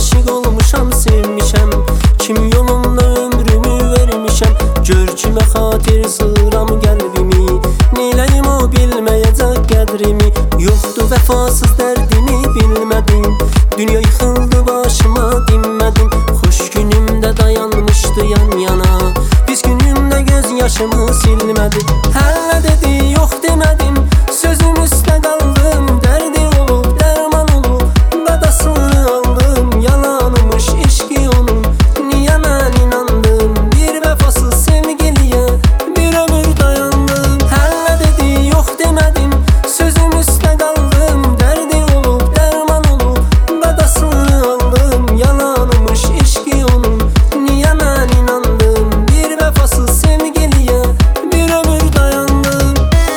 aşık olmuşam, sevmişəm. Kim yolunda ömrümü vermişəm. Gör kimə xatir sığıram qəlbimi. Neyləyim o bilməyəcək qədrimi. Yoxdur vəfasız dərdimi bilmədim. Dünya yıxıldı başıma dinmədim. Xoş günümdə dayanmışdı yan yana. Pis günümdə göz yaşımı silmədi. Hələ dedi yox demədim. Sözüm üstə qaldım. Dərdi olub dərman olub dadasını aldım. Yalanmış eşqi onun. Niyə mən inandım bir vəfasız sevgiliyə. Bir ömür dayandım. Hələ dedi yox demədim. Sözüm üstə qaldım. Dərdi olub dərman olub dadasını aldım. Yalanmış eşqi onun. Niyə mən inandım bir vəfasız sevgiliyə. Bir ömür dayandım.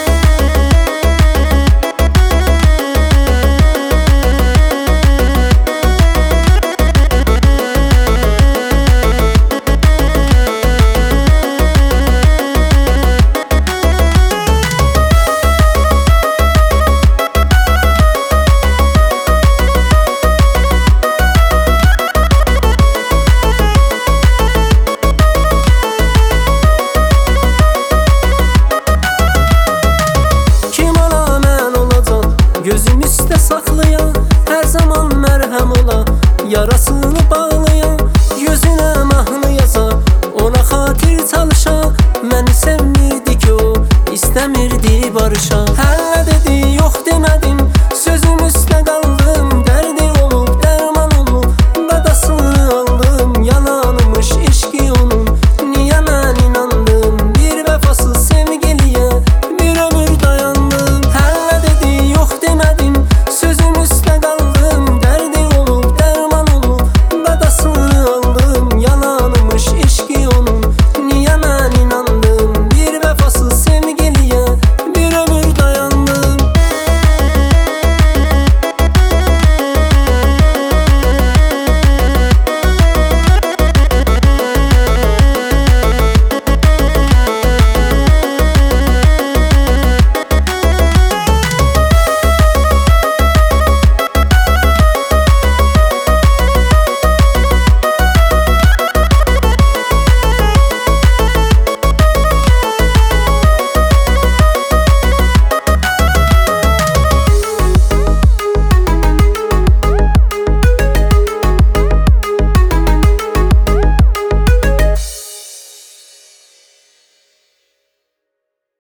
Gözüm üstə saxlayan, hər zaman mərhəm ola. Yarasını bağlayan, gözünə mahnı yaza. Ona xatir çalışa, məni sevmirdi ki o, istəmirdi barışa. Hələ dedi